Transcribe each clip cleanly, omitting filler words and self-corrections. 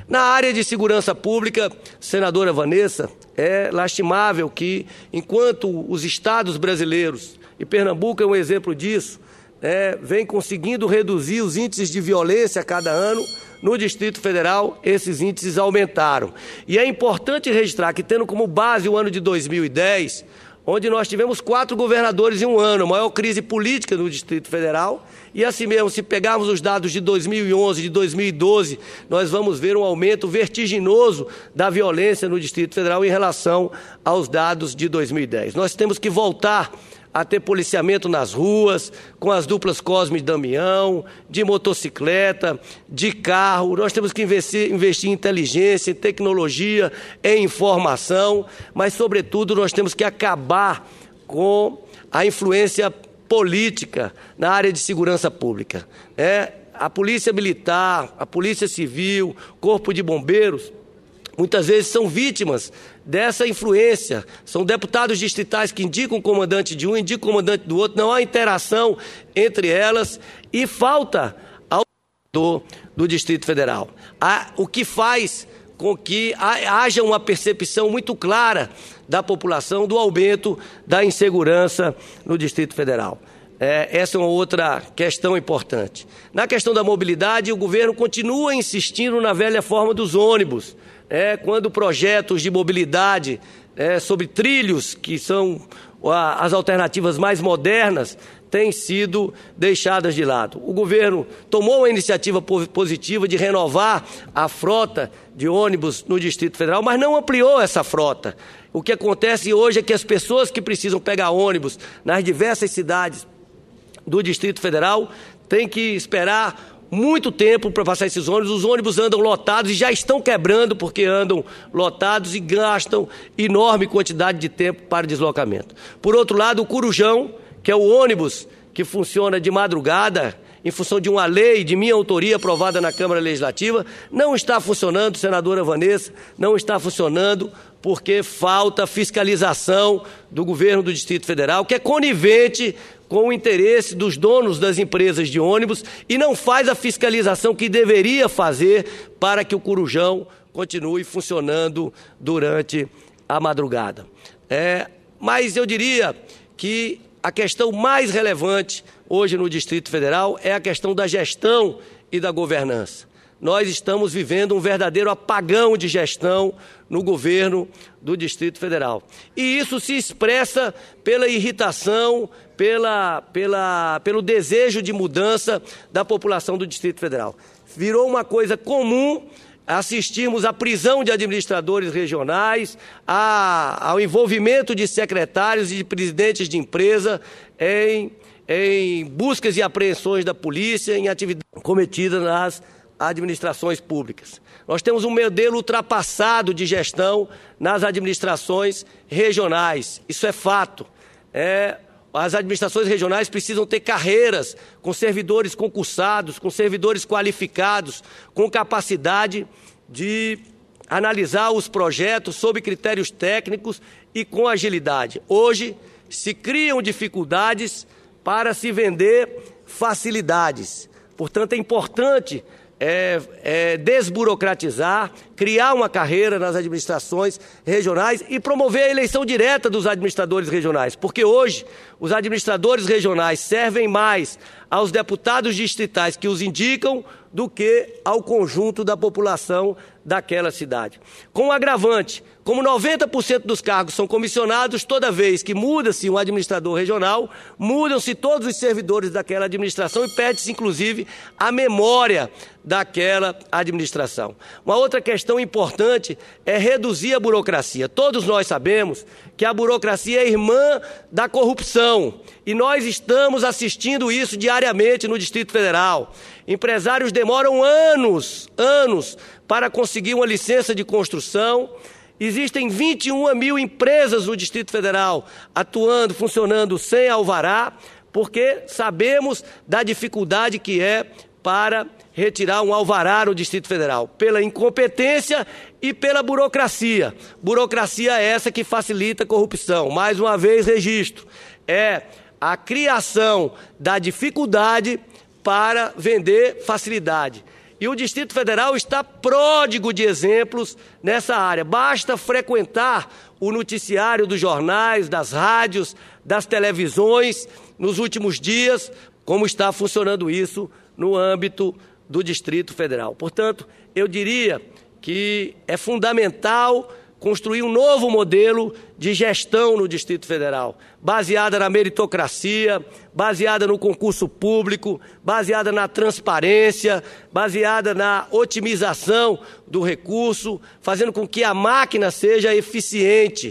Na área de segurança pública, senadora Vanessa, é lastimável que, enquanto os estados brasileiros, e Pernambuco é um exemplo disso, vem conseguindo reduzir os índices de violência a cada ano, no Distrito Federal esses índices aumentaram. E é importante registrar que, tendo como base o ano de 2010, onde nós tivemos 4 governadores em um ano, a maior crise política no Distrito Federal, e assim mesmo, se pegarmos os dados de 2011, de 2012, nós vamos ver um aumento vertiginoso da violência no Distrito Federal em relação aos dados de 2010. Nós temos que voltar a ter policiamento nas ruas, com as duplas Cosme e Damião, de motocicleta, de carro. Nós temos que investir em inteligência, em tecnologia, em informação, mas, sobretudo, nós temos que acabar com a influência política na área de segurança pública. A Polícia Militar, a Polícia Civil, Corpo de Bombeiros, muitas vezes são vítimas dessa influência. São deputados distritais que indicam o comandante de um, indicam o comandante do outro, não há interação entre elas e falta ao do Distrito Federal. O que faz com que haja uma percepção muito clara da população do aumento da insegurança no Distrito Federal. Essa é uma outra questão importante. Na questão da mobilidade, o governo continua insistindo na velha forma dos ônibus. Quando projetos de mobilidade sobre trilhos, que são as alternativas mais modernas, têm sido deixadas de lado. O governo tomou uma iniciativa positiva de renovar a frota de ônibus no Distrito Federal, mas não ampliou essa frota. O que acontece hoje é que as pessoas que precisam pegar ônibus nas diversas cidades do Distrito Federal têm que esperar muito tempo para passar esses ônibus. Os ônibus andam lotados e já estão quebrando porque andam lotados e gastam enorme quantidade de tempo para deslocamento. Por outro lado, o Corujão, que é o ônibus que funciona de madrugada, em função de uma lei de minha autoria aprovada na Câmara Legislativa, não está funcionando, senadora Vanessa, não está funcionando porque falta fiscalização do governo do Distrito Federal, que é conivente com o interesse dos donos das empresas de ônibus e não faz a fiscalização que deveria fazer para que o Corujão continue funcionando durante a madrugada. Mas eu diria que a questão mais relevante hoje no Distrito Federal é a questão da gestão e da governança. Nós estamos vivendo um verdadeiro apagão de gestão no governo do Distrito Federal. E isso se expressa pela irritação, pelo desejo de mudança da população do Distrito Federal. Virou uma coisa comum assistirmos à prisão de administradores regionais, ao envolvimento de secretários e de presidentes de empresa em buscas e apreensões da polícia, em atividades cometidas nas administrações públicas. Nós temos um modelo ultrapassado de gestão nas administrações regionais. Isso é fato. As administrações regionais precisam ter carreiras com servidores concursados, com servidores qualificados, com capacidade de analisar os projetos sob critérios técnicos e com agilidade. Hoje, se criam dificuldades para se vender facilidades. Portanto, é importante desburocratizar, criar uma carreira nas administrações regionais e promover a eleição direta dos administradores regionais, porque hoje os administradores regionais servem mais aos deputados distritais que os indicam do que ao conjunto da população daquela cidade. Com um agravante, como 90% dos cargos são comissionados, toda vez que muda-se um administrador regional, mudam-se todos os servidores daquela administração e perde-se, inclusive, a memória daquela administração. Uma outra questão importante é reduzir a burocracia. Todos nós sabemos que a burocracia é irmã da corrupção e nós estamos assistindo isso diariamente no Distrito Federal. Empresários demoram anos para conseguir uma licença de construção. Existem 21 mil empresas no Distrito Federal atuando, funcionando sem alvará, porque sabemos da dificuldade que é para retirar um alvará no Distrito Federal, pela incompetência e pela burocracia. Burocracia essa que facilita a corrupção. Mais uma vez, registro. É a criação da dificuldade para vender facilidade. E o Distrito Federal está pródigo de exemplos nessa área. Basta frequentar o noticiário dos jornais, das rádios, das televisões nos últimos dias, como está funcionando isso no âmbito do Distrito Federal. Portanto, eu diria que é fundamental construir um novo modelo de gestão no Distrito Federal, baseada na meritocracia, baseada no concurso público, baseada na transparência, baseada na otimização do recurso, fazendo com que a máquina seja eficiente.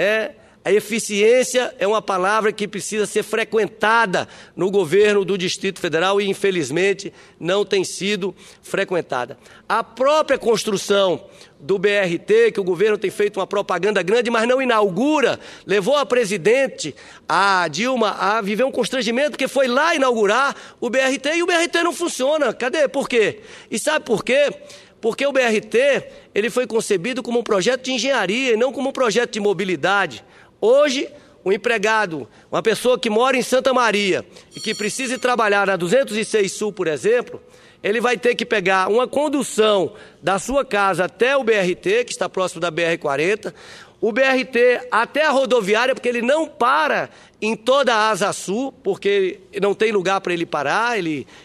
A eficiência é uma palavra que precisa ser frequentada no governo do Distrito Federal e, infelizmente, não tem sido frequentada. A própria construção do BRT, que o governo tem feito uma propaganda grande, mas não inaugura, levou a presidente, a Dilma, a viver um constrangimento, porque foi lá inaugurar o BRT e o BRT não funciona. Cadê? Por quê? E sabe por quê? Porque o BRT ele foi concebido como um projeto de engenharia e não como um projeto de mobilidade. Hoje, um empregado, uma pessoa que mora em Santa Maria e que precisa trabalhar na 206 Sul, por exemplo, ele vai ter que pegar uma condução da sua casa até o BRT, que está próximo da BR-40, o BRT até a rodoviária, porque ele não para em toda a Asa Sul, porque não tem lugar para ele parar,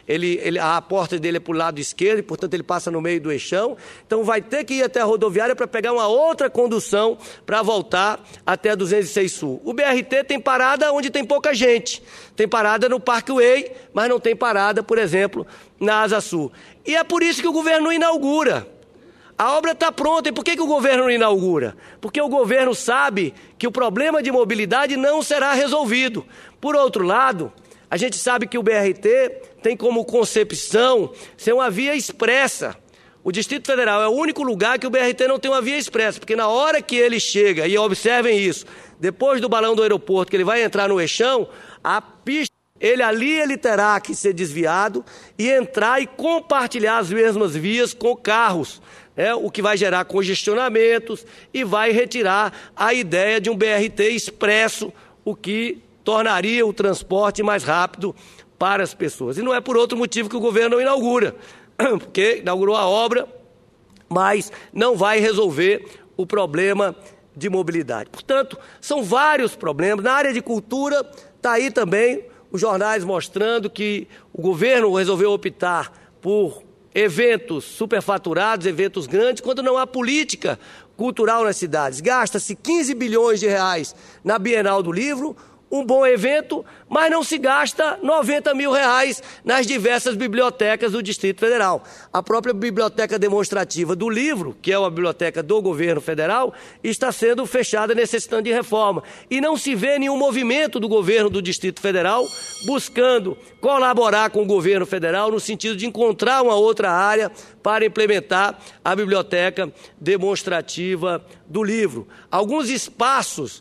a porta dele é para o lado esquerdo, e, portanto, ele passa no meio do eixão. Então, vai ter que ir até a rodoviária para pegar uma outra condução para voltar até a 206 Sul. O BRT tem parada onde tem pouca gente. Tem parada no Parkway, mas não tem parada, por exemplo, na Asa Sul. E é por isso que o governo não inaugura. A obra está pronta. E por que o governo não inaugura? Porque o governo sabe que o problema de mobilidade não será resolvido. Por outro lado, a gente sabe que o BRT tem como concepção ser uma via expressa. O Distrito Federal é o único lugar que o BRT não tem uma via expressa, porque na hora que ele chega, e observem isso, depois do balão do aeroporto, que ele vai entrar no eixão, a pista, ele terá que ser desviado e entrar e compartilhar as mesmas vias com carros. O que vai gerar congestionamentos e vai retirar a ideia de um BRT expresso, o que tornaria o transporte mais rápido para as pessoas. E não é por outro motivo que o governo não inaugura, porque inaugurou a obra, mas não vai resolver o problema de mobilidade. Portanto, são vários problemas. Na área de cultura, está aí também os jornais mostrando que o governo resolveu optar por eventos superfaturados, eventos grandes, quando não há política cultural nas cidades. Gasta-se 15 bilhões de reais na Bienal do Livro, um bom evento, mas não se gasta 90 mil reais nas diversas bibliotecas do Distrito Federal. A própria Biblioteca Demonstrativa do Livro, que é uma biblioteca do governo federal, está sendo fechada, necessitando de reforma. E não se vê nenhum movimento do governo do Distrito Federal buscando colaborar com o governo federal no sentido de encontrar uma outra área para implementar a Biblioteca Demonstrativa do Livro. Alguns espaços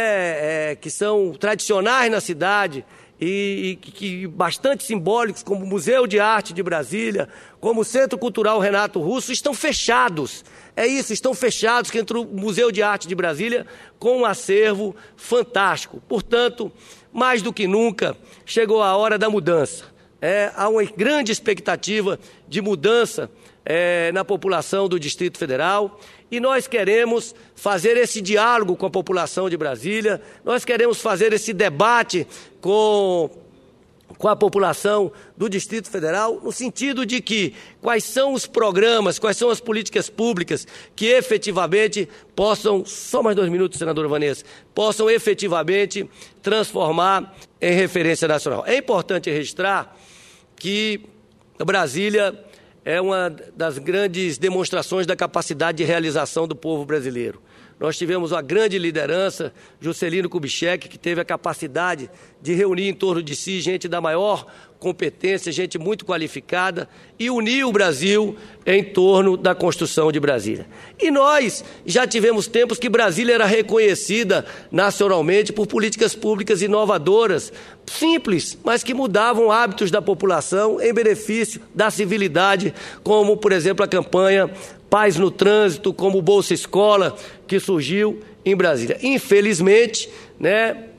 que são tradicionais na cidade e que bastante simbólicos, como o Museu de Arte de Brasília, como o Centro Cultural Renato Russo, estão fechados. É isso, estão fechados, que entra o Museu de Arte de Brasília com um acervo fantástico. Portanto, mais do que nunca, chegou a hora da mudança. Há uma grande expectativa de mudança na população do Distrito Federal. E nós queremos fazer esse diálogo com a população de Brasília, nós queremos fazer esse debate com a população do Distrito Federal, no sentido de que quais são os programas, quais são as políticas públicas que efetivamente possam, só mais 2 minutos, senadora Vanessa, possam efetivamente transformar em referência nacional. É importante registrar que Brasília é uma das grandes demonstrações da capacidade de realização do povo brasileiro. Nós tivemos uma grande liderança, Juscelino Kubitschek, que teve a capacidade de reunir em torno de si gente da maior competência, gente muito qualificada, e unir o Brasil em torno da construção de Brasília. E nós já tivemos tempos que Brasília era reconhecida nacionalmente por políticas públicas inovadoras, simples, mas que mudavam hábitos da população em benefício da civilidade, como, por exemplo, a campanha Paz no Trânsito, como o Bolsa Escola, que surgiu em Brasília. Infelizmente,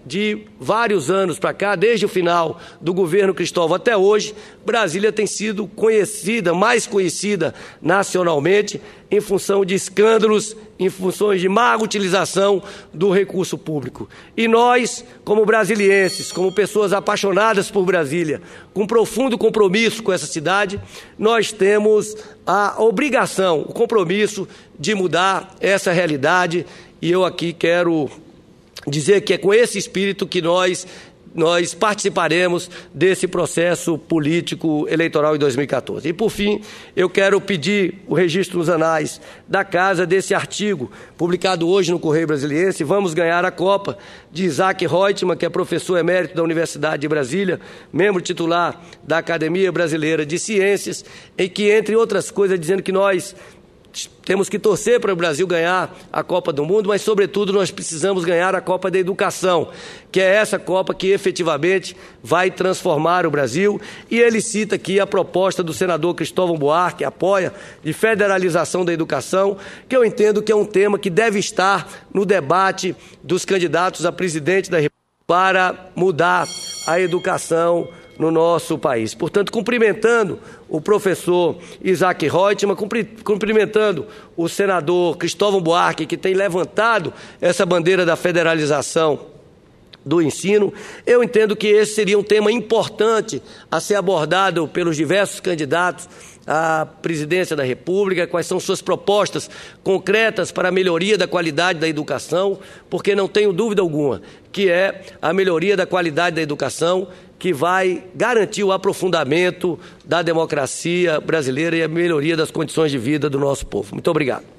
de vários anos para cá, desde o final do governo Cristóvão até hoje, Brasília tem sido conhecida, mais conhecida nacionalmente, em função de escândalos, em função de má utilização do recurso público. E nós, como brasilienses, como pessoas apaixonadas por Brasília, com profundo compromisso com essa cidade, nós temos a obrigação, o compromisso de mudar essa realidade. E eu aqui quero dizer que é com esse espírito que nós participaremos desse processo político eleitoral em 2014. E, por fim, eu quero pedir o registro nos anais da Casa desse artigo, publicado hoje no Correio Brasiliense, Vamos Ganhar a Copa, de Isaac Reutemann, que é professor emérito da Universidade de Brasília, membro titular da Academia Brasileira de Ciências, em que, entre outras coisas, dizendo que nós temos que torcer para o Brasil ganhar a Copa do Mundo, mas, sobretudo, nós precisamos ganhar a Copa da Educação, que é essa Copa que efetivamente vai transformar o Brasil. E ele cita aqui a proposta do senador Cristóvão Buarque, que apoia, de federalização da educação, que eu entendo que é um tema que deve estar no debate dos candidatos a presidente da República para mudar a educação no nosso país. Portanto, cumprimentando o professor Isaac Reutemann, cumprimentando o senador Cristóvão Buarque, que tem levantado essa bandeira da federalização do ensino, eu entendo que esse seria um tema importante a ser abordado pelos diversos candidatos à presidência da República, quais são suas propostas concretas para a melhoria da qualidade da educação, porque não tenho dúvida alguma que é a melhoria da qualidade da educação que vai garantir o aprofundamento da democracia brasileira e a melhoria das condições de vida do nosso povo. Muito obrigado.